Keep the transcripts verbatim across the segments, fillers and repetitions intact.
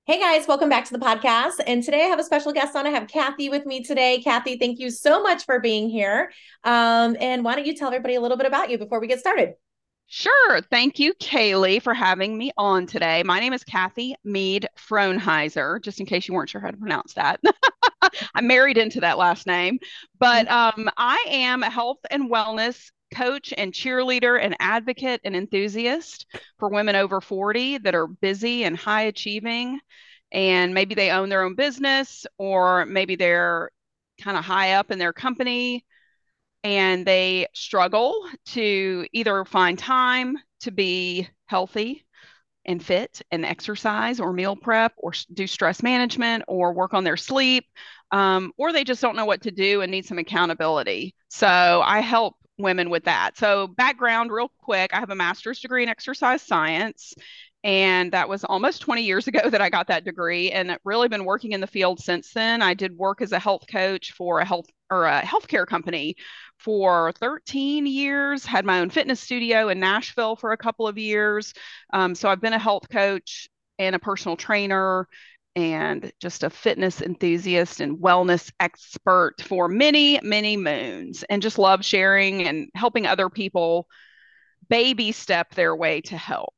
Hey guys, welcome back to the podcast. And today I have a special guest on. I have Kathy with me today. Kathy, thank you so much for being here. Um, and why don't you tell everybody a little bit about you before we get started? Sure. Thank you, Kaylee, for having me on today. My name is Kathy Mead Frohnheiser, just in case you weren't sure how to pronounce that. I married into that last name, but um, I am a health and wellness coach and cheerleader and advocate and enthusiast for women over forty that are busy and high achieving. And maybe they own their own business, or maybe they're kind of high up in their company and they struggle to either find time to be healthy and fit and exercise or meal prep or do stress management or work on their sleep, um, or they just don't know what to do and need some accountability. So I help women with that. So, background, real quick, I have a master's degree in exercise science. And that was almost twenty years ago that I got that degree, and I've really been working in the field since then. I did work as a health coach for a health or a healthcare company for thirteen years, had my own fitness studio in Nashville for a couple of years. Um, so I've been a health coach and a personal trainer and just a fitness enthusiast and wellness expert for many, many moons, and just love sharing and helping other people baby step their way to health.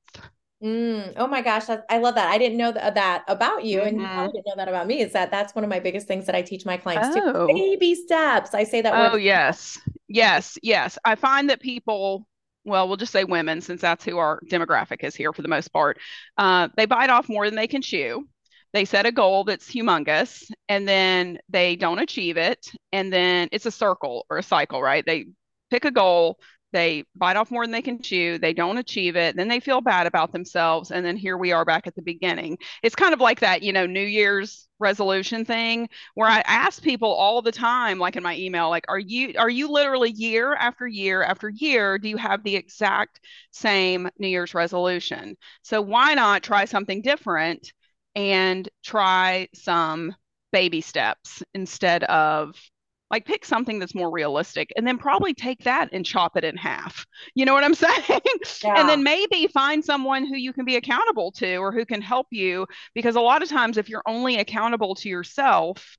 Mm, oh my gosh, that, I love that. I didn't know that, that about you, and you Mm-hmm. probably didn't know that about me. Is that that's one of my biggest things that I teach my clients too. Oh, Baby steps. I say that oh, word. yes. Yes, yes. I find that people, well, we'll just say women, since that's who our demographic is here for the most part, uh, they bite off more than they can chew. They set a goal that's humongous and then they don't achieve it. And then it's a circle or a cycle, right? They pick a goal, they bite off more than they can chew, they don't achieve it, then they feel bad about themselves. And then here we are back at the beginning. It's kind of like that, you know, New Year's resolution thing where I ask people all the time, like in my email, like, are you are you literally year after year after year, do you have the exact same New Year's resolution? So why not try something different and try some baby steps instead of like pick something that's more realistic and then probably take that and chop it in half. You know what I'm saying? And Yeah. then maybe find someone who you can be accountable to or who can help you, because a lot of times if you're only accountable to yourself,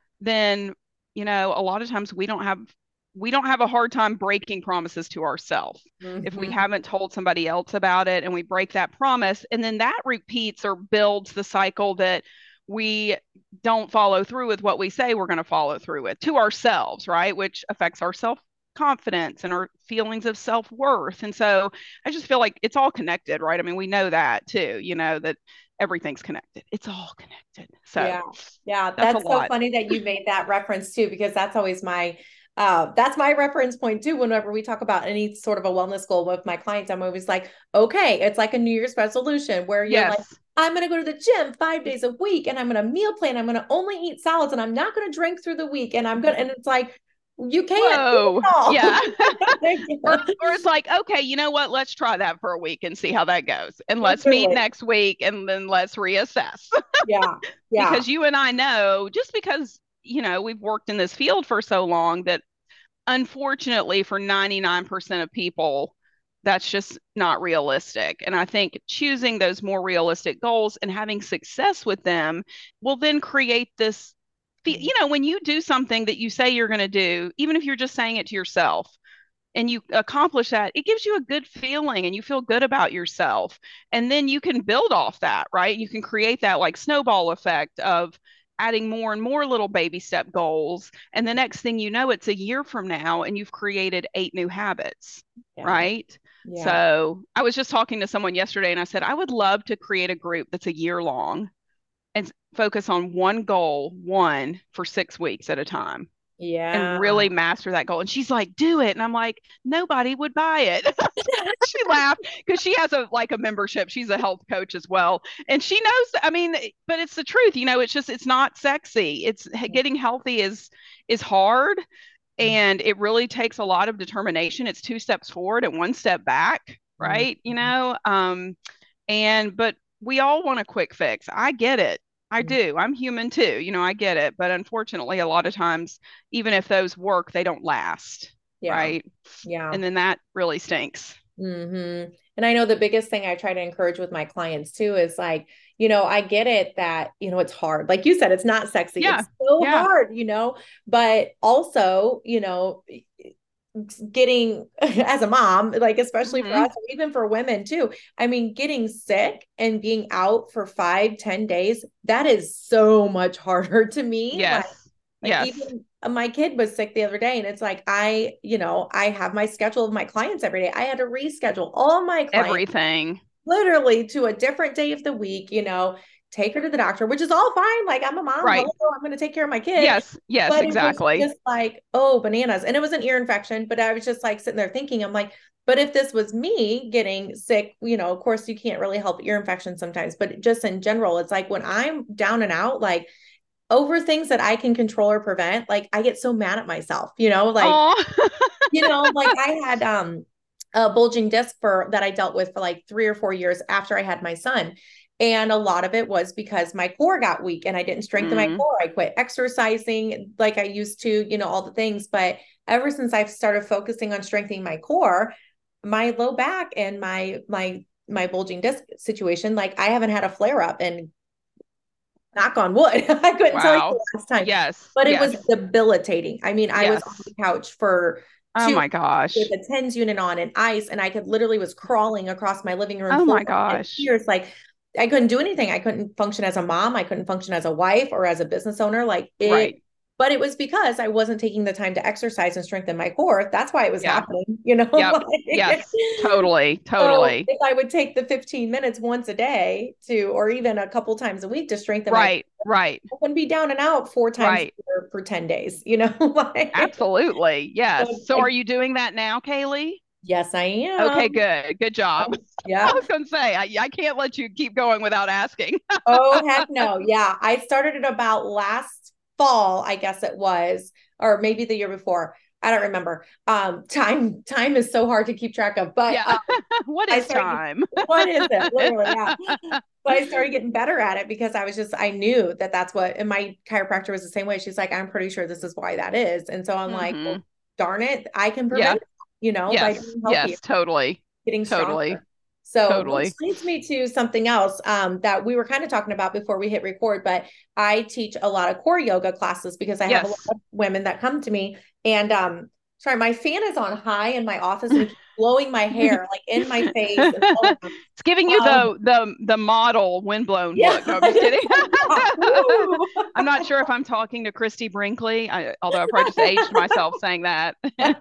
then you know, a lot of times we don't have we don't have a hard time breaking promises to ourselves if we Hmm. haven't told somebody else about it and we break that promise, and then that repeats or builds the cycle that we don't follow through with what we say we're going to follow through with to ourselves, right, which affects our self confidence and our feelings of self-worth. And so I just feel like it's all connected, right? I mean, we know that too, you know, that everything's connected, it's all connected. So Yeah. Yeah. that's a That's so lot. funny that you made that reference too, because that's always my uh that's my reference point too. Whenever we talk about any sort of a wellness goal with my clients, I'm always like, okay, it's like a New Year's resolution where you're like, Yes. I'm gonna go to the gym five days a week and I'm gonna meal plan, I'm gonna only eat salads and I'm not gonna drink through the week. And I'm gonna and it's like, you can't do Whoa. it all. Yeah. Or or it's like, okay, you know what? Let's try that for a week and see how that goes. And let's meet Literally. next week and then let's reassess. Yeah. Yeah. Because you and I know, just because, you know, we've worked in this field for so long, that unfortunately for ninety-nine percent of people, that's just not realistic. And I think choosing those more realistic goals and having success with them will then create this, you know, when you do something that you say you're going to do, even if you're just saying it to yourself, and you accomplish that, it gives you a good feeling and you feel good about yourself. And then you can build off that, right? You can create that like snowball effect of adding more and more little baby step goals. And the next thing you know, it's a year from now and you've created eight new habits, Yeah. right? Yeah. So I was just talking to someone yesterday and I said, I would love to create a group that's a year long and focus on one goal, one for six weeks at a time, and Yeah. really master that goal. And she's like, do it. And I'm like, nobody would buy it. She laughed because she has a like a membership. She's a health coach as well. And she knows, I mean, but it's the truth, you know, it's just it's not sexy. It's getting healthy is is hard, and it really takes a lot of determination. It's two steps forward and one step back, Mhm. right? You know, um, and but we all want a quick fix. I get it. I do. I'm human too. You know, I get it. But unfortunately, a lot of times, even if those work, they don't last, Yeah. right? Yeah. And then that really stinks. Hmm. And I know the biggest thing I try to encourage with my clients too is like, you know, I get it that, you know, it's hard. Like you said, it's not sexy. Yeah. It's so Yeah. hard, you know, but also, you know, getting as a mom, like especially for Hmm. us, or even for women too. I mean, getting sick and being out for five, ten days, that is so much harder to me. Like, Yes. like Yes. even my kid was sick the other day, and it's like I, you know, I have my schedule of my clients every day. I had to reschedule all my clients Everything. literally to a different day of the week, you know, take her to the doctor, which is all fine. Like I'm a mom, Right. hello, I'm going to take care of my kid. Yes. Yes, But it was exactly. just like, oh, bananas. And it was an ear infection, but I was just like sitting there thinking, I'm like, but if this was me getting sick, you know, of course you can't really help ear infections sometimes, but just in general, it's like when I'm down and out, like over things that I can control or prevent, like I get so mad at myself, you know, like, Oh, you know, like I had um a bulging disc for that I dealt with for like three or four years after I had my son. And a lot of it was because my core got weak and I didn't strengthen my mm, core. I quit exercising like I used to, you know, all the things. But ever since I've started focusing on strengthening my core, my low back and my my my bulging disc situation, like I haven't had a flare up and knock on wood. I couldn't tell you the wow. last time, Yes. but it was Yes. debilitating. I mean, I was on Yes. the couch for Oh two my with gosh. a TENS unit on and ice, and I could literally was crawling across my living room Oh floor my in gosh. tears. Like I couldn't do anything. I couldn't function as a mom. I couldn't function as a wife or as a business owner. Like it, Right. but it was because I wasn't taking the time to exercise and strengthen my core. That's why it was Yeah. happening, you know. Yep. Like, Yes. Totally. so Totally. if I would take the fifteen minutes once a day to, or even a couple times a week to strengthen my, Right. Right. I wouldn't be down and out four times a Right. year for ten days, you know, like, Absolutely. Yes. so So are I, you doing that now, Kaylee? yes, I Okay, am. good. Good job. I Yeah. was going to say, I, I can't let you keep going without asking. Oh, heck no. Yeah. I started it about last fall, I guess it was, or maybe the year before. I don't remember. Um, time, time is so hard to keep track of, but Yeah. um, What I is started, time? what is it? Literally, yeah. But I started getting better at it because I was just, I knew that that's what, and my chiropractor was the same way. She's like, I'm pretty sure this is why that is. And so I'm like, well, Hmm. darn it, I can Yeah. prevent it, you know, by Yes. being healthier, Yes. Totally. getting Totally. stronger. So, which Totally. leads me to something else um, that we were kind of talking about before we hit record, but I teach a lot of core yoga classes because I have a lot Yes. of women that come to me. And um, sorry, my fan is on high in my office and it keeps blowing my hair like in my face and all around. It's giving you Um, the the the model windblown yeah, look. No, I'm just kidding. it's like, yeah, woo. I'm not sure if I'm talking to Christy Brinkley, I, although I probably just aged myself saying that.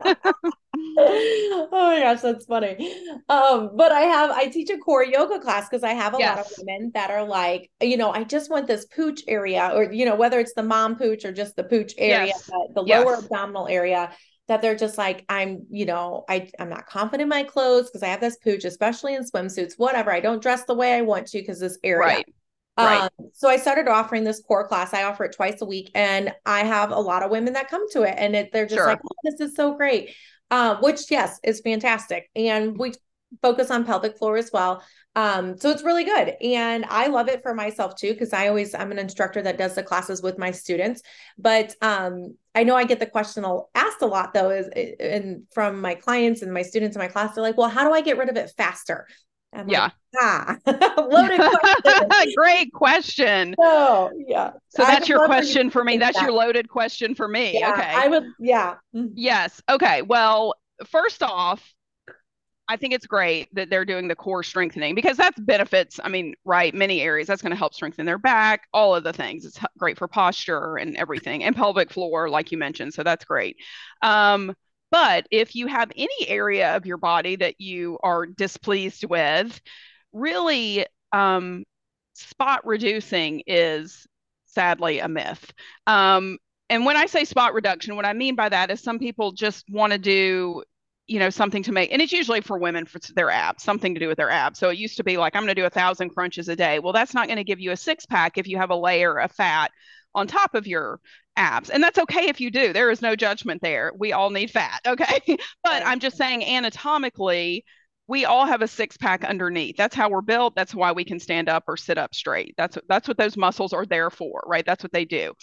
Oh my gosh, that's funny. Um, but I have I teach a core yoga class because I have a lot of Yes. women that are like, you know, I just want this pooch area, or you know, whether it's the mom pooch or just the pooch area, Yes. the, the lower Yes. abdominal area, that they're just like, I'm, you know, I I'm not confident in my clothes because I have this pooch, especially in swimsuits, whatever. I don't dress the way I want to because this area. Right. Right. Um, so I started offering this core class. I offer it twice a week, and I have a lot of women that come to it, and it, they're just like, Sure. "Oh, this is so great," uh, which yes is fantastic. And we focus on pelvic floor as well. Um, so it's really good, and I love it for myself too because I always I'm an instructor that does the classes with my students. But um, I know I get the question asked a lot though, is and from my clients and my students in my class, they're like, "Well, how do I get rid of it faster?" I'm like, Yeah. ah, loaded question. Great question. Oh, yeah. So I that's would your love for you question to for me. think That's that. your loaded question for me. Yeah, Okay. I would. Yeah. Yes. Okay. Well, first off, I think it's great that they're doing the core strengthening because that's benefits. I mean, right, many areas that's going to help strengthen their back, all of the things. It's great for posture and everything, and pelvic floor, like you mentioned. So that's great. Um, but if you have any area of your body that you are displeased with, really, um, spot reducing is sadly a myth. Um, and when I say spot reduction, what I mean by that is some people just want to do, you know, something to make, and it's usually for women for their abs, something to do with their abs. So it used to be like, I'm going to do a thousand crunches a day. Well, that's not going to give you a six pack if you have a layer of fat on top of your abs. And that's okay if you do. There is no judgment there. We all need fat. Okay. But Right. I'm just saying anatomically, we all have a six pack underneath. That's how we're built. That's why we can stand up or sit up straight. That's that's what those muscles are there for, right? That's what they do.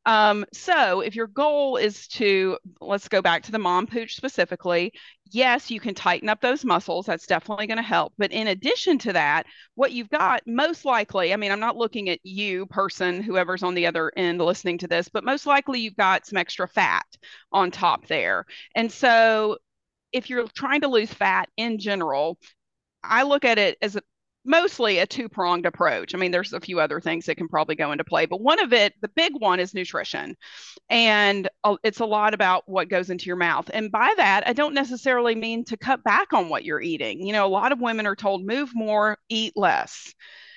Um, so if your goal is to, let's go back to the mom pooch specifically, yes, you can tighten up those muscles. That's definitely going to help. But in addition to that, what you've got most likely, I mean, I'm not looking at you, person, whoever's on the other end listening to this, but most likely you've got some extra fat on top there. And so if you're trying to lose fat in general, I look at it as a, mostly a two pronged approach. I mean, there's a few other things that can probably go into play, but one of it, the big one, is nutrition. And uh, it's a lot about what goes into your mouth. And by that, I don't necessarily mean to cut back on what you're eating. You know, a lot of women are told move more, eat less.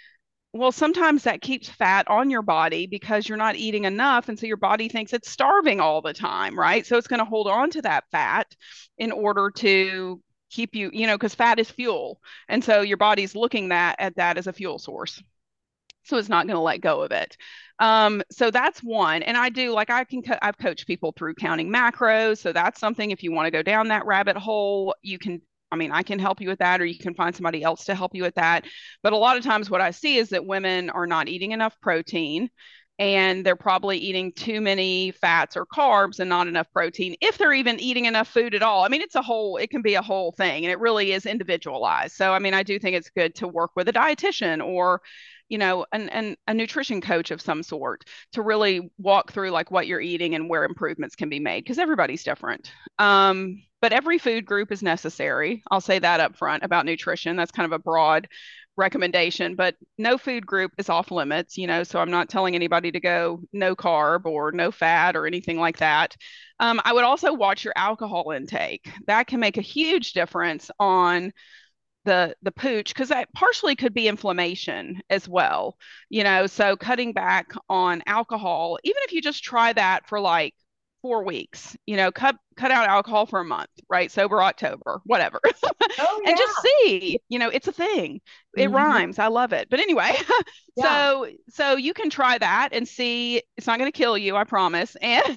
Well, sometimes that keeps fat on your body because you're not eating enough. And so your body thinks it's starving all the time, right? So it's going to hold on to that fat in order to keep you, you know, because fat is fuel. And so your body's looking that at that as a fuel source. So it's not going to let go of it. Um, so that's one. And I do like I can co- I've coached people through counting macros. So that's something if you want to go down that rabbit hole, you can I mean, I can help you with that, or you can find somebody else to help you with that. But a lot of times, what I see is that women are not eating enough protein and they're probably eating too many fats or carbs and not enough protein, if they're even eating enough food at all. I mean, it's a whole, it can be a whole thing, and it really is individualized. So, I mean, I do think it's good to work with a dietitian or you know, an, an, a nutrition coach of some sort to really walk through like what you're eating and where improvements can be made because everybody's different. Um, but every food group is necessary. I'll say that up front about nutrition. That's kind of a broad recommendation, but no food group is off limits, you know, so I'm not telling anybody to go no carb or no fat or anything like that. Um, I would also watch your alcohol intake. That can make a huge difference on the the pooch because that partially could be inflammation as well, you know, so cutting back on alcohol, even if you just try that for like four weeks, you know, cut cut out alcohol for a month, right? Sober October, whatever. Oh And just yeah. see, you know, it's a thing. It Mhm. rhymes. I love it. But anyway, Yeah. so so you can try that and see. It's not going to kill you, I promise. And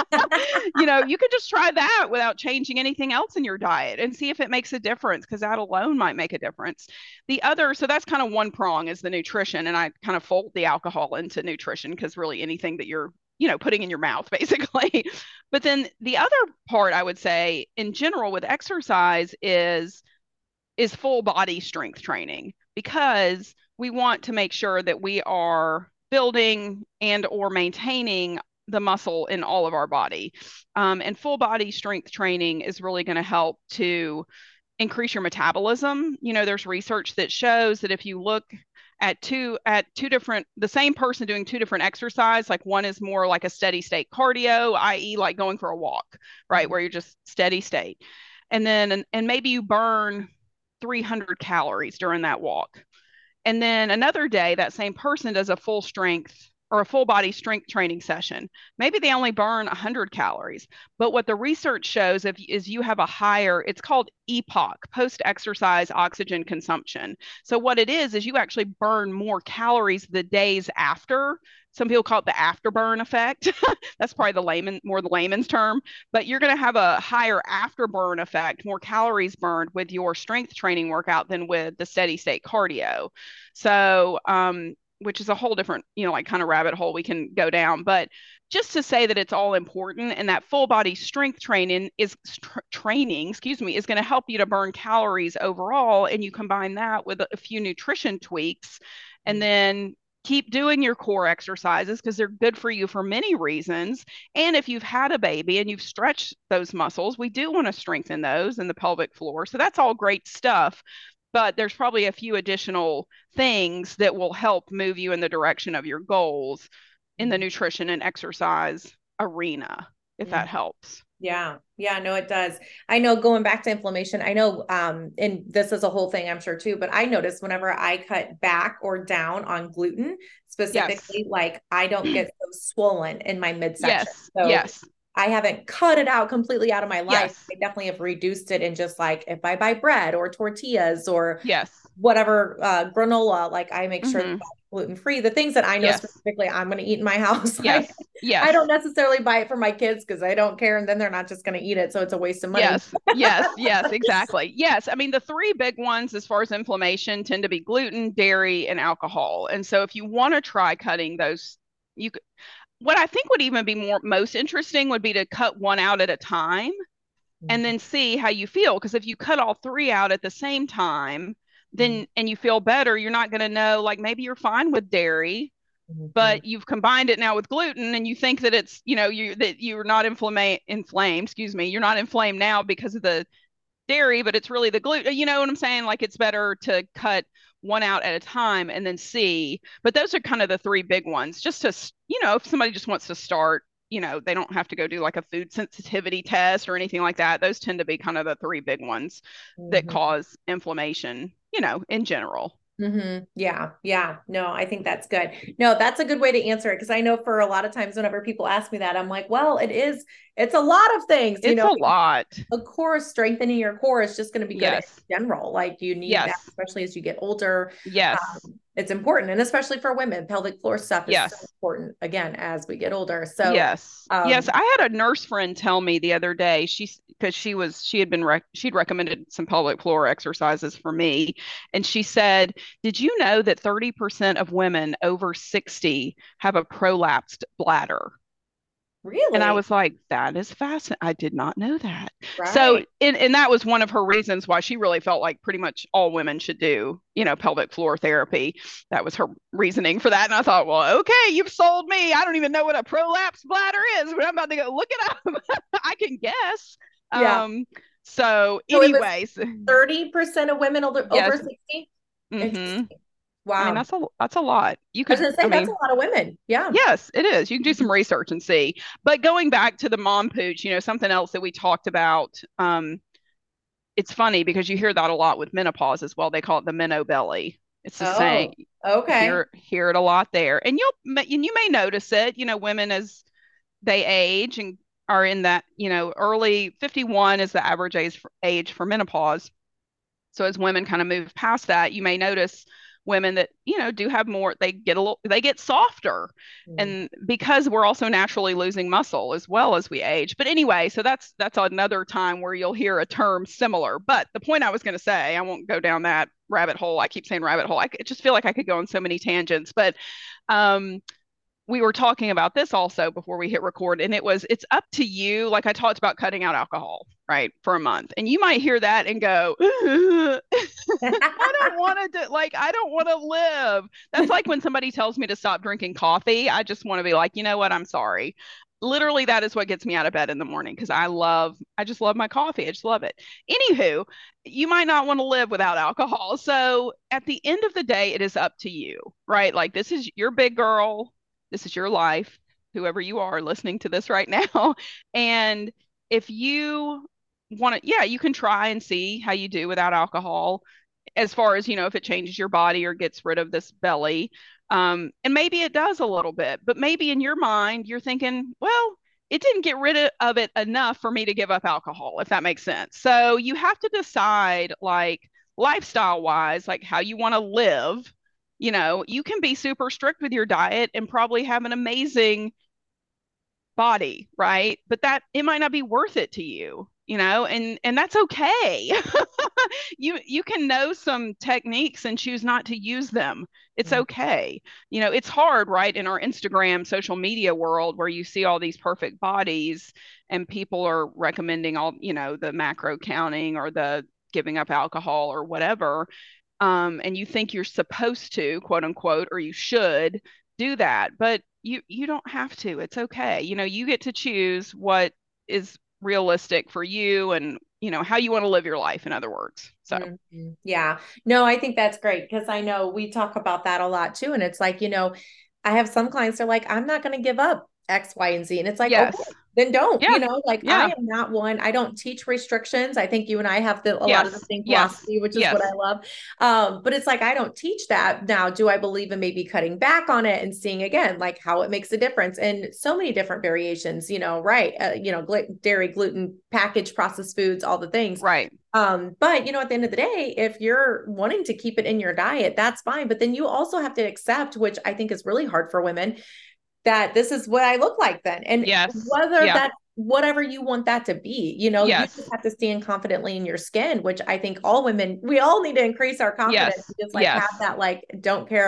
you know, you could just try that without changing anything else in your diet and see if it makes a difference because that alone might make a difference. The other, so that's kind of one prong is the nutrition. And I kind of fold the alcohol into nutrition because really anything that you're, you know, putting in your mouth basically. But then the other part I would say in general with exercise is is full body strength training because we want to make sure that we are building and or maintaining the muscle in all of our body. Um, and full body strength training is really going to help to increase your metabolism. You know, there's research that shows that if you look at two at two different the same person doing two different exercise, like one is more like a steady state cardio, that is like going for a walk, right, Mhm. where you're just steady state. And then and, and maybe you burn three hundred calories during that walk. And then another day, that same person does a full strength or a full body strength training session. Maybe they only burn one hundred calories. But what the research shows if, is you have a higher, it's called E P O C, post exercise oxygen consumption. So what it is, is you actually burn more calories the days after. Some people call it the afterburn effect. That's probably the layman, more the layman's term, but you're going to have a higher afterburn effect, more calories burned with your strength training workout than with the steady state cardio. So, um, which is a whole different, you know, like kind of rabbit hole we can go down. But just to say that it's all important and that full body strength training is tr- training, excuse me, is going to help you to burn calories overall. And you combine that with a few nutrition tweaks and then keep doing your core exercises because they're good for you for many reasons. And if you've had a baby and you've stretched those muscles, we do want to strengthen those in the pelvic floor. So that's all great stuff. But there's probably a few additional things that will help move you in the direction of your goals in the Mhm. nutrition and exercise arena, if that Mhm. helps. Yeah. Yeah, no, it does. I know going back to inflammation, I know, um, and this is a whole thing, I'm sure too, but I noticed whenever I cut back or down on gluten Yes. specifically, like I don't get so swollen in my midsection. Yes. So Yes. I haven't cut it out completely out of my life. Yes. I definitely have reduced it in just like if I buy bread or tortillas or Yes. whatever uh, granola, like I make sure that Mm-hmm. that's gluten free. The things that I know Yes. specifically I'm going to eat in my house, like Yes. I don't Yes. necessarily buy it for my kids because I don't care, and then they're not just going to eat it, so it's a waste of money. Yes, yes, yes, exactly. Yes. I mean, the three big ones as far as inflammation tend to be gluten, dairy, and alcohol. And so if you want to try cutting those, you could. what I think would even be more most interesting would be to cut one out at a time and Mhm. then see how you feel. Because if you cut all three out at the same time, Mhm. then and you feel better, you're not going to know, like maybe you're fine with dairy, Mhm. but you've combined it now with gluten and you think that it's, you know, you that you're not inflama- inflamed, excuse me, you're not inflamed now because of the dairy, but it's really the gluten. You know what I'm saying? Like it's better to cut one out at a time and then see. But those are kind of the three big ones. Just to, you know, if somebody just wants to start, you know, they don't have to go do like a food sensitivity test or anything like that. Those tend to be kind of the three big ones that Mhm. cause inflammation, you know, in general. Mm-hmm. Yeah. Yeah. No, I think that's good. No, that's a good way to answer it. Cause I know for a lot of times, whenever people ask me that, I'm like, well, it is, it's a lot of things, you It's know, a lot. of course, strengthening your core is just going to be good in Yes. general. Like you need that, Yes. especially as you get older. Yes. Um, it's important. And especially for women, pelvic floor stuff is so Yes. important again, as we get older. So, Yes. Yes. um, I had a nurse friend tell me the other day, she's because she was, she had been, rec- she'd recommended some pelvic floor exercises for me. And she said, did you know that thirty percent of women over sixty have a prolapsed bladder? And I really, was like, that is fascinating. I did not know that. So, right. and, and that was one of her reasons why she really felt like pretty much all women should do, you know, pelvic floor therapy. That was her reasoning for that. And I thought, well, okay, you've sold me. I don't even know what a prolapse bladder is, but I'm about to go look it up. I can guess. Yeah. Um, so, So it was anyways, thirty percent of women older, over yes. sixty. Hmm. Interesting. I mean, Wow. that's a that's a lot. You I was could, going to I say that's a mean, lot of women. Yeah. yes, it is. You can do some research and see. But going back to the mom pooch, you know, something else that we talked about, um, it's funny because you hear that a lot with menopause as well. They call it the menno belly. It's the same. Oh, okay. Hear hear it a lot there. And you'll and you may notice it, you know, women as they age and are in that, you know, early fifty-one is the average age for, age for menopause. So as women kind of move past that, you may notice women that, you know, do have more, they get a little, they get softer. Mm. And because we're also naturally losing muscle as well as we age. But anyway, so that's that's another time where you'll hear a term similar. But the point I was going to say, I won't go down that rabbit hole. I keep saying rabbit hole. I just feel like I could go on so many tangents. But um, we were talking about this also before we hit record, and it was it's up to you. Like I talked about cutting out alcohol, right, for a month, and you might hear that and go, I don't want to do like I don't want to live. That's like when somebody tells me to stop drinking coffee. I just want to be like, you know what? I'm sorry. Literally, that is what gets me out of bed in the morning because I love, I just love my coffee. I just love it. Anywho, you might not want to live without alcohol. So at the end of the day, it is up to you, right? Like this is your big girl. This is your life, whoever you are listening to this right now. And if you want to, yeah, you can try and see how you do without alcohol as far as, you know, if it changes your body or gets rid of this belly. Um, and maybe it does a little bit, but maybe in your mind, you're thinking, well, it didn't get rid of it enough for me to give up alcohol, if that makes sense. So you have to decide, like, lifestyle wise, like how you want to live. You know, you can be super strict with your diet and probably have an amazing body, right? But that it might not be worth it to you, you know, and and that's okay. you you can know some techniques and choose not to use them. It's Mm. okay. You know, it's hard, right, in our Instagram social media world where you see all these perfect bodies and people are recommending all, you know, the macro counting or the giving up alcohol or whatever. Um, and you think you're supposed to, quote unquote, or you should do that, but you you don't have to. It's okay. You know, you get to choose what is realistic for you and, you know, how you want to live your life, in other words. So, Mhm. Yeah. No, I think that's great because I know we talk about that a lot too. And it's like, you know, I have some clients that are like, I'm not going to give up X, Y, and Z. And it's like, okay, yes. then don't, you Yeah. know, like I Yeah. am not one, I don't teach restrictions. I think you and I have the, a lot of the Yes. same Yes. philosophy, which is what I Yes. love. Um, but it's like, I don't teach that. Now, do I believe in maybe cutting back on it and seeing again, like how it makes a difference and so many different variations, you know, right. Uh, you know, gl- dairy, gluten, packaged processed foods, all the things. Right. Um, but you know, at the end of the day, if you're wanting to keep it in your diet, that's fine. But then you also have to accept, which I think is really hard for women, that this is what I look like then. And Yes. whether Yeah. that's whatever you want that to be, you know, you just Yes. have to stand confidently in your skin, which I think all women, we all need to increase our confidence. Yes. Just like have Yes. that, like, don't care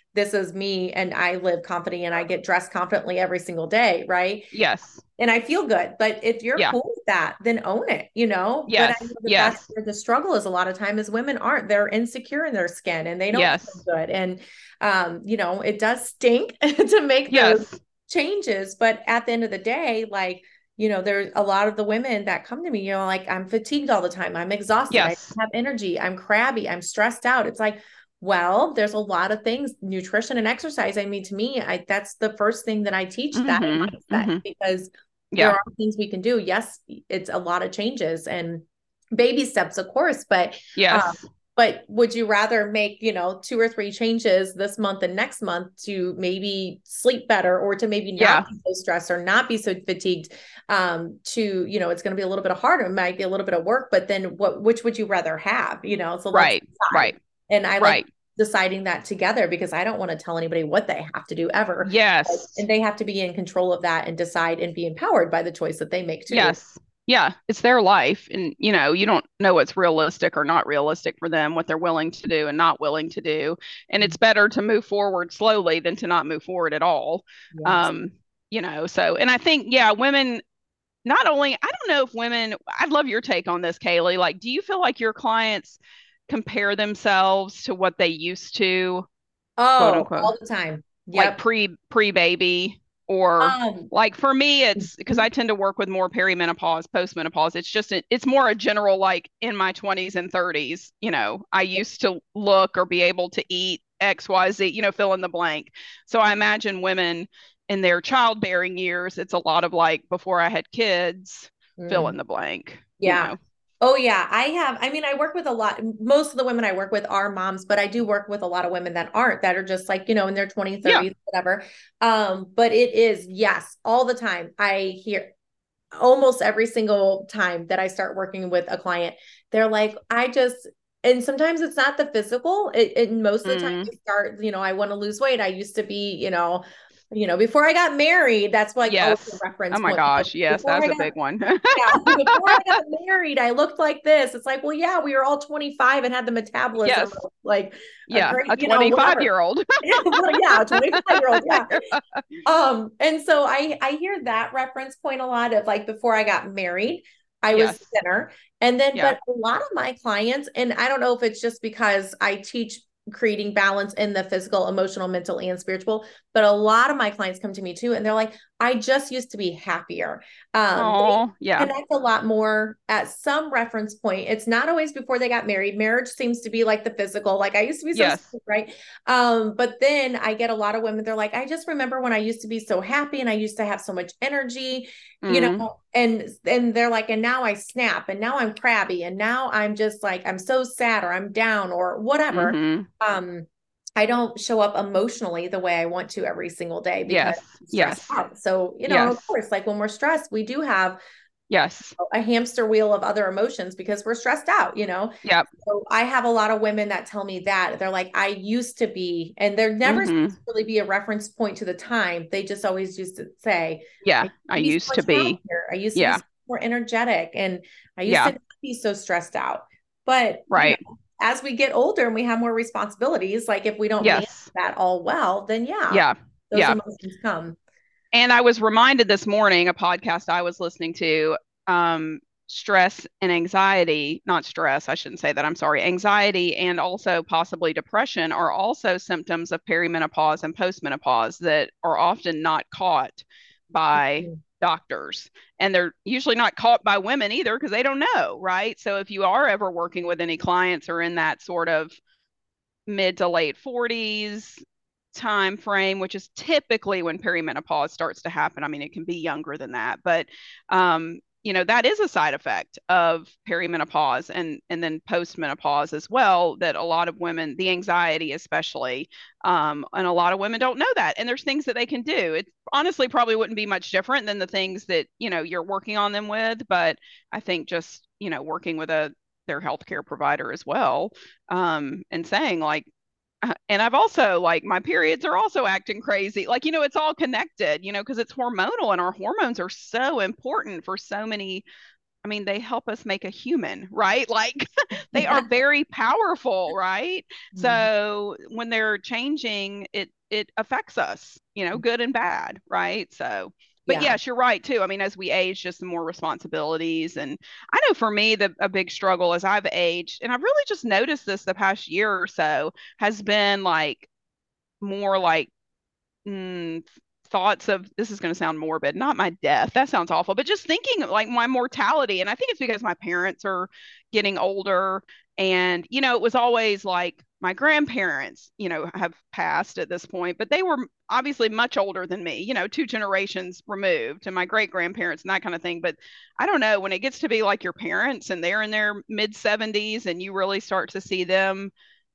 this is me and I live confidently and I get dressed confidently every single day, right? Yes. And I feel good. But if you're Yeah. cool with that, then own it, you know? But I Yes. know that that's Yes. where the struggle is a lot of time is women aren't. They're insecure in their skin and they don't feel Yes. good. And um, you know, it does stink to make those Yes. changes. But at the end of the day, like, you know, there's a lot of the women that come to me, you know, like I'm fatigued all the time. I'm exhausted. I Yes. don't have energy. I'm crabby. I'm stressed out. It's like, well, there's a lot of things, nutrition and exercise. I mean, to me, I that's the first thing that I teach that Mm-hmm. mindset Mm-hmm. because there Yeah. are things we can do. Yes, it's a lot of changes and baby steps, of course, but um, Yes. but would you rather make, you know, two or three changes this month and next month to maybe sleep better or to maybe not Yeah. be so stressed or not be so fatigued? Um, to, you know, it's going to be a little bit harder. It might be a little bit of work, but then what, which would you rather have? You know, so let's Right. decide. Right. And I like Right. deciding that together because I don't want to tell anybody what they have to do ever. Yes. And they have to be in control of that and decide and be empowered by the choice that they make too. Yes. Yeah, it's their life. And, you know, you don't know what's realistic or not realistic for them, what they're willing to do and not willing to do. And it's better to move forward slowly than to not move forward at all. Yes. Um, you know, so, and I think, yeah, women, not only, I don't know if women, I'd love your take on this, Kaylee. Like, do you feel like your clients compare themselves to what they used to, quote Oh, unquote? all the time. Like Yep. pre pre baby, or Um, like for me it's because I tend to work with more perimenopause, postmenopause. It's just a, it's more a general, like in my twenties and thirties, you know, I used to look or be able to eat xyz, you know, fill in the blank. So I imagine women in their childbearing years, it's a lot of like before I had kids, fill mm, in the blank, you yeah. know. Oh yeah, I have. I mean, I work with a lot. Most of the women I work with are moms, but I do work with a lot of women that aren't, that are just like, you know, in their twenties, Yeah. thirties, whatever. Um, but it is, yes, all the time. I hear almost every single time that I start working with a client, they're like, I just, and sometimes it's not the physical. It, it most of the time Mm, they start, you know, I want to lose weight. I used to be, you know, you know, before I got married, that's like always a yes. Oh reference my point. gosh, yes, Before that's I a got big one. yeah, before I got married, I looked like this. It's like, well, yeah, we were all twenty-five and had the metabolism Yes. of like a Yeah, great, a you know, twenty-five whatever. year old. Well, yeah, a twenty-five year old. Yeah. Um, and so I I hear that reference point a lot of like before I got married, I was Yes. thinner. And then, Yeah. but a lot of my clients, and I don't know if it's just because I teach creating balance in the physical, emotional, mental, and spiritual, but a lot of my clients come to me too, and they're like, I just used to be happier. Um, they Oh, yeah. connect a lot more at some reference point. It's not always before they got married. Marriage seems to be like the physical, like I used to be so Yes. sick, right? Um, but then I get a lot of women, they're like, I just remember when I used to be so happy and I used to have so much energy, you Mm, know, and and they're like, and now I snap and now I'm crabby and now I'm just like, I'm so sad or I'm down or whatever. mm-hmm. Um, I don't show up emotionally the way I want to every single day because Yes. I'm stressed Yes. out. So, you know, of Yes. course, like when we're stressed, we do have Yes. a hamster wheel of other emotions because we're stressed out, you know? Yep. So I have a lot of women that tell me that they're like, I used to be, and there never seems Mm-hmm. to really be a reference point to the time. They just always used to say, I Yeah. used I to be so used much to be. happier. I used to be Yeah. so more energetic and I used to Yeah. not be so stressed out. But, you know, Right. as we get older and we have more responsibilities, like if we don't manage Yes. that all well, then yeah, Yeah. those Yeah. emotions come. And I was reminded this morning, a podcast I was listening to, um, stress and anxiety, not stress, I shouldn't say that, I'm sorry, anxiety and also possibly depression are also symptoms of perimenopause and postmenopause that are often not caught by doctors. And they're usually not caught by women either because they don't know, right? So if you are ever working with any clients or in that sort of mid to late forties time frame, which is typically when perimenopause starts to happen. I mean, it can be younger than that, but um, you know, that is a side effect of perimenopause and and then postmenopause as well. That a lot of women, the anxiety especially, um, and a lot of women don't know that. And there's things that they can do. It honestly probably wouldn't be much different than the things that you know you're working on them with, but I think just you know working with a their healthcare provider as well, um, and saying like, uh, and I've also like my periods are also acting crazy. Like, you know, it's all connected, you know, because it's hormonal and our hormones are so important for so many I mean, they help us make a human, right? Like they Yeah. are very powerful, right? Mhm. So when they're changing, it it affects us, you know, good and bad, right? So, but Yeah. yes, you're right too. I mean, as we age, just more responsibilities. And I know for me, the a big struggle as I've aged, and I've really just noticed this the past year or so, has been like more like mm, thoughts of this is going to sound morbid, not my death. That sounds awful, but just thinking like my mortality. And I think it's because my parents are getting older. And, you know, it was always like my grandparents, you know, have passed at this point, but they were obviously much older than me, you know, two generations removed, and my great grandparents and that kind of thing. But I don't know, when it gets to be like your parents and they're in their mid seventies and you really start to see them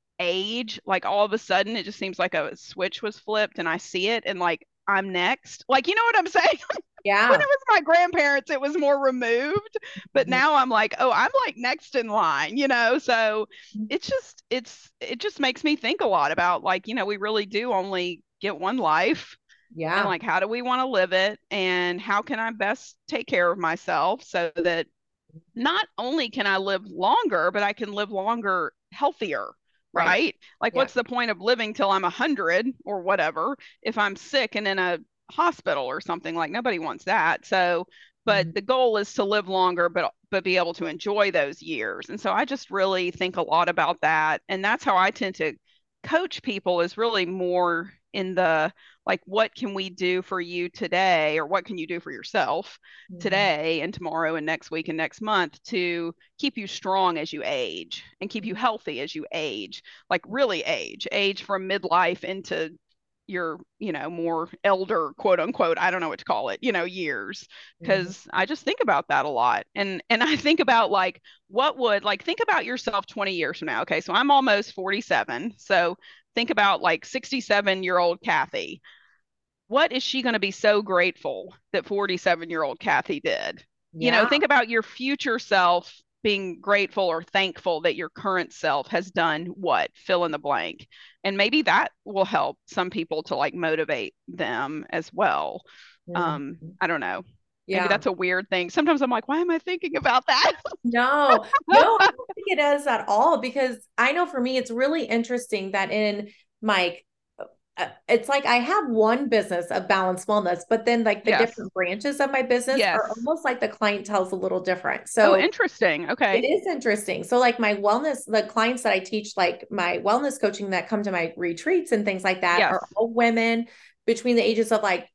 age, like all of a sudden it just seems like a switch was flipped and I see it and like I'm next. Like, you know what I'm saying? When Yeah. it was my grandparents, it was more removed, but Mhm. now I'm like, oh, I'm like next in line, you know? So it's just, it's, it just makes me think a lot about like, you know, we really do only get one life, and Yeah. like, how do we want to live it? And how can I best take care of myself so that not only can I live longer, but I can live longer healthier, Right. right? Like, Yeah. what's the point of living till I'm a hundred or whatever if I'm sick and in a hospital or something? Like, nobody wants that. So, but Mhm. the goal is to live longer, but but be able to enjoy those years. And so I just really think a lot about that, and that's how I tend to coach people, is really more in the like, what can we do for you today, or what can you do for yourself Mhm. today and tomorrow and next week and next month to keep you strong as you age and keep you healthy as you age, like really age, age from midlife into your, you know, more elder, quote unquote, I don't know what to call it, you know, years. Mhm. Cause I just think about that a lot. And and I think about like what would like think about yourself twenty years from now. Okay. So I'm almost forty-seven. So think about like sixty-seven year old Kathy. What is she going to be so grateful that forty-seven year old Kathy did? You know, Yeah. think about your future self being grateful or thankful that your current self has done what, fill in the blank. And maybe that will help some people to like motivate them as well. Mhm. Um, I don't know. Maybe Yeah. that's a weird thing. Sometimes I'm like, why am I thinking about that? No, no, I don't think it is at all because I know for me, it's really interesting that in my, uh, it's like I have one business of Balance Wellness, but then like the Yes. different branches of my business are Yes. almost like the clientele is a little different. Oh, So interesting. it Okay. is interesting. So like my wellness, the clients that I teach, like my wellness coaching that come to my retreats and things like that Yes. are all women between the ages of like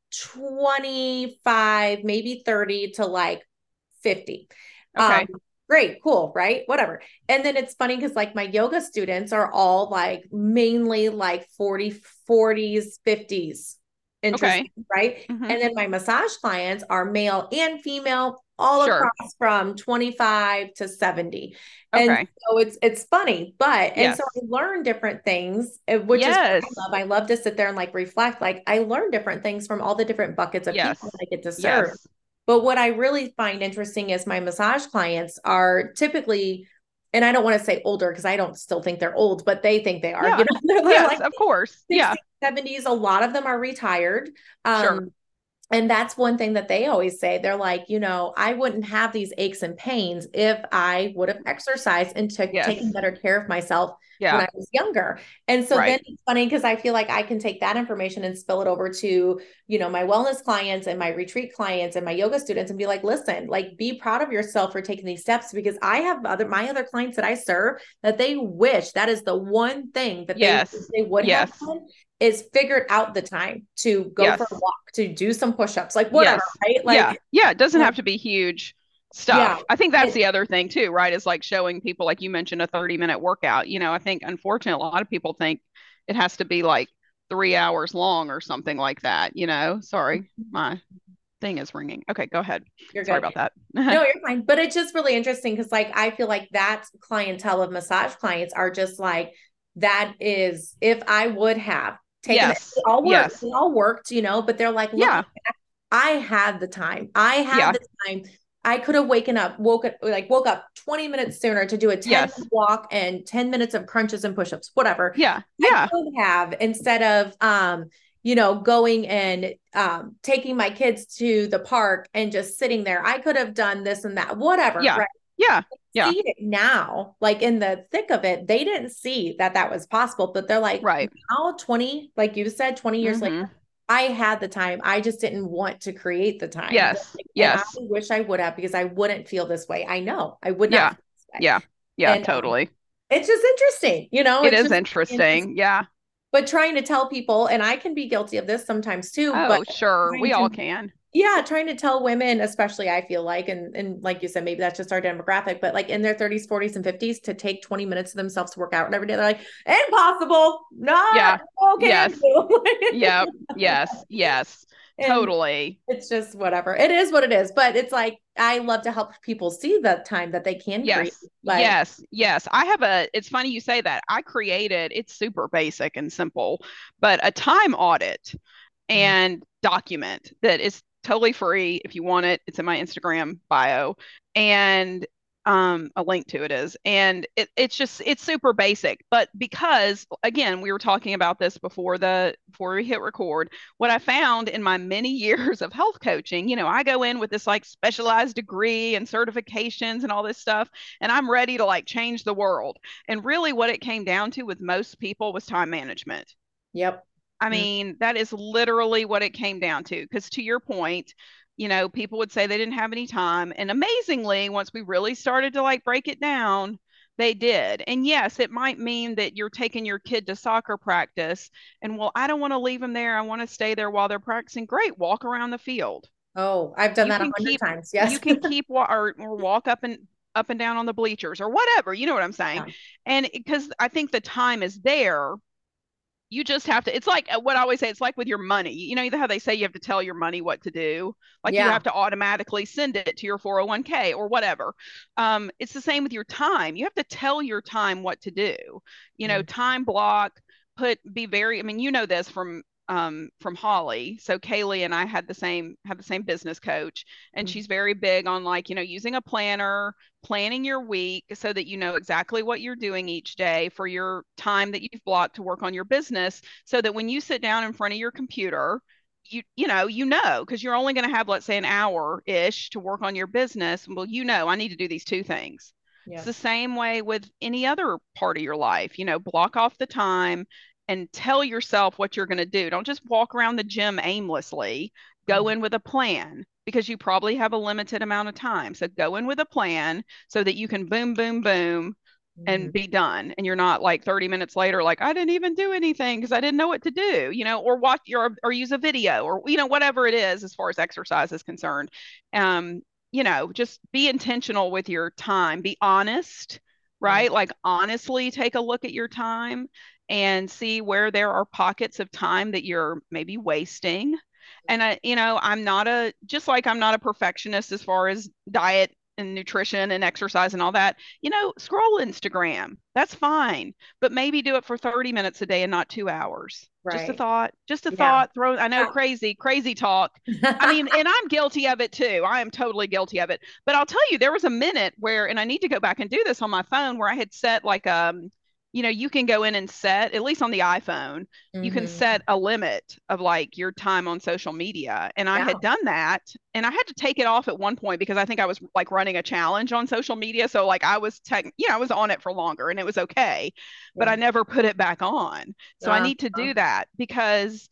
twenty-five, maybe thirty to like fifty. Um, Okay. great, cool, right? Whatever. And then it's funny because like my yoga students are all like mainly like forty, forties, fifties. Okay. Interesting, right? Hmm. And then my massage clients are male and female, all Sure. across from twenty-five to seventy. And Okay. so it's it's funny, but and so I Yes. learn different things, eh, which is what I Yes. love. I love to sit there and like reflect. Like I learn different things from all the different buckets of people Yes. that I get to serve. Yes. But what I really find interesting is my massage clients are typically, and I don't want to say older because I don't still think they're old, but they think they are, you Yeah. know, they're, they're Yes, like of course. Yeah. sixties, seventies. A lot of them are retired. Sure. Um, and that's one thing that they always say. They're like, you know, I wouldn't have these aches and pains if I would have exercised and took taken Yes. better care of myself when Yeah. I was younger. And so then Right. it's funny because I feel like I can take that information and spill it over to, you know, my wellness clients and my retreat clients and my yoga students and be like, listen, like be proud of yourself for taking these steps because I have other my other clients that I serve that they wish that is the one thing that they Yes. they would have Yes. done is figured out the time to go for a Yes. walk, to do some push-ups, like whatever, Yes. right? Yeah. Like, Yeah. It doesn't um, have to be huge yeah. stuff. I think that's And the other thing too, right? Is like showing people, like you mentioned, a thirty minute workout. You know, I think unfortunately a lot of people think it has to be like three hours long or something like that. You know, sorry, my thing is ringing. Okay, go ahead. you're Sorry good. about that. No, you're fine. But it's just really interesting because like I feel like that clientele of massage clients are just like that is if I would have taken it, Yes. they all work, Yes. they all worked, you know, but they're like, looking Yeah. back, I had the time. I had Yeah. the time. I could have waken up, woke up, like woke up twenty minutes sooner to do a ten Yes. minute walk and ten minutes of crunches and push-ups, whatever. Yeah. I Yeah. could have instead of um you know, going and um, taking my kids to the park and just sitting there. I could have done this and that, whatever, Yeah. right? Yeah. Yeah. See it now, like in the thick of it, they didn't see that that was possible, but they're like, Right. now twenty, like you said, twenty years later, Mm-hmm. I had the time. I just didn't want to create the time. Yes. And I Yes. wish I would have because I wouldn't feel this way. I know I would not Yeah. feel this way. Yeah. Yeah. And um, Totally. it's just interesting, you know, It it's is just interesting. interesting. Yeah. But trying to tell people, and I can be guilty of this sometimes too, but Oh, sure. trying We all to can. yeah, trying to tell women, especially I feel like, and and like you said, maybe that's just our demographic, but like in their thirties, forties, and fifties to take twenty minutes of themselves to work out every day. They're like, impossible, not Yeah. okay. Yes. Yep. Yes. Yes. And Totally. it's just whatever. It is what it is. But it's like I love to help people see the time that they can create. Yes. But Yes. Yes. I have a, it's funny you say that. I created, it's super basic and simple, but a time audit and document that is totally free if you want it. It's in my Instagram bio. And um a link to it is. And it, it's just it's super basic. But because again, we were talking about this before the before we hit record, what I found in my many years of health coaching, you know, I go in with this like specialized degree and certifications and all this stuff, and I'm ready to like change the world. And really what it came down to with most people was time management. yep. I mean, that is literally what it came down to. Because to your point, you know, people would say they didn't have any time. And amazingly, once we really started to like break it down, they did. And yes, it might mean that you're taking your kid to soccer practice. And well, I don't want to leave them there. I want to stay there while they're practicing. Great, walk around the field. Oh, I've done You that a can hundred keep, times. you Yes. can keep wa- or, or walk up and up and down on the bleachers or whatever. You know what I'm saying? Yeah. And because I think the time is there, you just have to, it's like uh, what I always say, it's like with your money. You know how they say you have to tell your money what to do, like you Yeah. have to automatically send it to your four oh one k or whatever. Um, it's the same with your time. You have to tell your time what to do. You know, Mm. time block, put be very, I mean, you know this from um from Holly. So Kaylee and I had the same have the same business coach, and Mm. she's very big on like, you know, using a planner, planning your week so that you know exactly what you're doing each day for your time that you've blocked to work on your business, so that when you sit down in front of your computer, you you know you know because you're only going to have, let's say, an hour ish to work on your business. Well, you know I need to do these two things. It's the Yes. same way with any other part of your life. You know, block off the time and tell yourself what you're going to do. Don't just walk around the gym aimlessly. Go Mm. in with a plan because you probably have a limited amount of time. So go in with a plan so that you can boom, boom, boom and Mhm. be done. And you're not like thirty minutes later, like, I didn't even do anything because I didn't know what to do, you know, or watch your, or use a video or, you know, whatever it is as far as exercise is concerned. Um, you know, just be intentional with your time, be honest, Yeah. right? Like, honestly, take a look at your time and see where there are pockets of time that you're maybe wasting. And I, you know, I'm not a, just like I'm not a perfectionist as far as diet and nutrition and exercise and all that, you know, scroll Instagram. That's fine. But maybe do it for thirty minutes a day and not two hours. Just a Right. thought. Just a Yeah. thought. Throw, I know, crazy, crazy talk. I mean, and I'm guilty of it too. I am totally guilty of it. But I'll tell you, there was a minute where, and I need to go back and do this on my phone, where I had set like um, you know, you can go in and set, at least on the iPhone, you can hmm set a limit of like your time on social media. And I Yeah. had done that, and I had to take it off at one point because I think I was like running a challenge on social media. So like I was tech, you know, I was on it for longer and it was okay, but I Yeah. never put it back on. So I Uh, need to uh, do that because,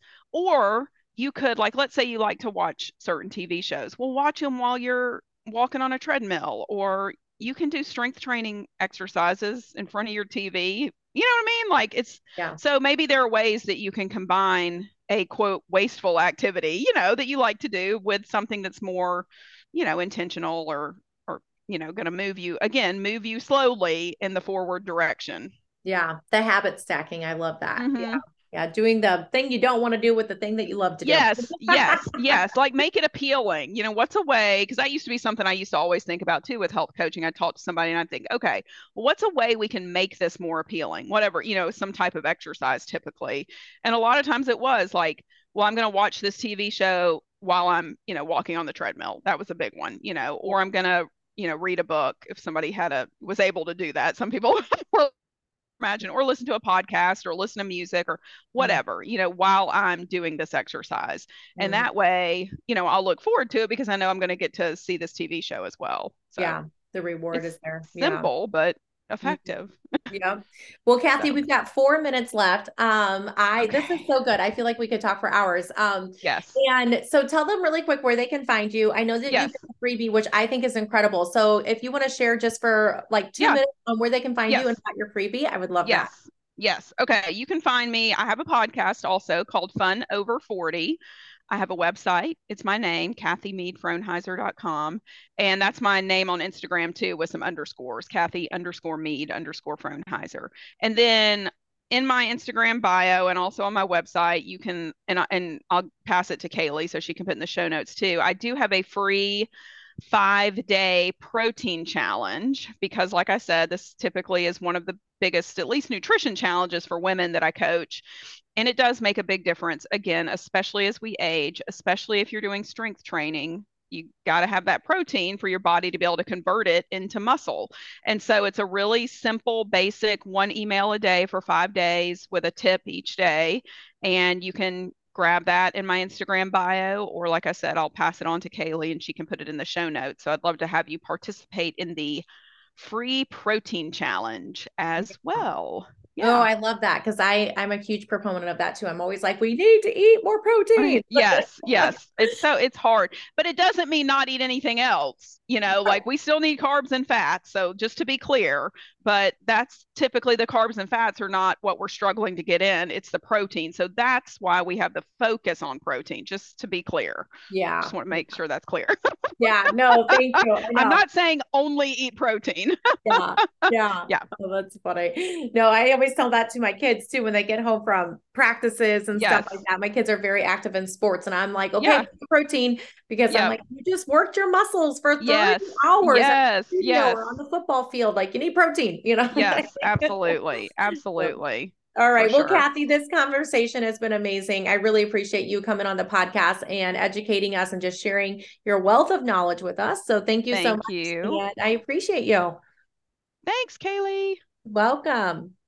or you could like, let's say you like to watch certain T V shows. Well, watch them while you're walking on a treadmill, or you can do strength training exercises in front of your T V. You know what I mean? Like it's, yeah. so maybe there are ways that you can combine a quote wasteful activity, you know, that you like to do with something that's more, you know, intentional or or you know, going to move you again, move you slowly in the forward direction. Yeah. The habit stacking. I love that. Yeah. Mm-hmm. Yeah. Doing the thing you don't want to do with the thing that you love to do. Yes, yes, yes. Like make it appealing. You know, what's a way? Because that used to be something I used to always think about too with health coaching. I talk to somebody and I think, okay, well, what's a way we can make this more appealing? Whatever, you know, some type of exercise typically. And a lot of times it was like, well, I'm going to watch this T V show while I'm, you know, walking on the treadmill. That was a big one, you know, or I'm going to, you know, read a book if somebody had a was able to do that. Some people were imagine, or listen to a podcast or listen to music or whatever, you know, while I'm doing this exercise. And Mm-hmm. that way, you know, I'll look forward to it because I know I'm going to get to see this T V show as well. So Yeah, the reward it's is there. Yeah. simple, but Mhm. effective. Yeah. Well, Kathy, So, we've got four minutes left. Um, I this is okay. so good. I feel like we could talk for hours. Um, Yes. and so tell them really quick where they can find you. I know that you've Yes. got a freebie, which I think is incredible. So if you want to share just for like two Yeah. minutes on where they can find you and Yes. about your freebie, I would love that. Yes. Yes. Okay. You can find me. I have a podcast also called Fun Over forty. I have a website. It's my name, kathy mead frohnheiser dot com. And that's my name on Instagram too, with some underscores, Kathy underscore Mead underscore Frohnheiser. And then in my Instagram bio and also on my website, you can, and, I, and I'll pass it to Kaylee so she can put in the show notes too. I do have a free five day protein challenge because, like I said, this typically is one of the biggest, at least nutrition challenges for women that I coach. And it does make a big difference, again, especially as we age, especially if you're doing strength training. You got to have that protein for your body to be able to convert it into muscle. And so it's a really simple, basic one email a day for five days with a tip each day. And you can grab that in my Instagram bio, or like I said, I'll pass it on to Kaylee and she can put it in the show notes. So I'd love to have you participate in the free protein challenge as well. Oh, Yeah. I love that because I I'm a huge proponent of that too. I'm always like, we need to eat more protein. Yes, yes. It's so it's hard, but it doesn't mean not eat anything else. You know, like we still need carbs and fats. So just to be clear, but that's typically the carbs and fats are not what we're struggling to get in. It's the protein. So that's why we have the focus on protein, just to be clear. Yeah. Just want to make sure that's clear. Yeah. No, thank you. I I'm know. not saying only eat protein. Yeah. Yeah. Yeah. Oh, that's funny. No, I always tell that to my kids too when they get home from practices and stuff like Yes. that. My kids are very active in sports, and I'm like, okay, Yeah. what's the protein, because I'm Yep. like, you just worked your muscles for thirty Yes. hours at Yes. the studio Yes. or on the football field. Like, you need protein, you know? Yes. Absolutely. So, Absolutely. all For right. Well, sure. Kathy, this conversation has been amazing. I really appreciate you coming on the podcast and educating us and just sharing your wealth of knowledge with us. So thank you so Thank much. you. And I appreciate you. Thanks, Kaylee. Welcome.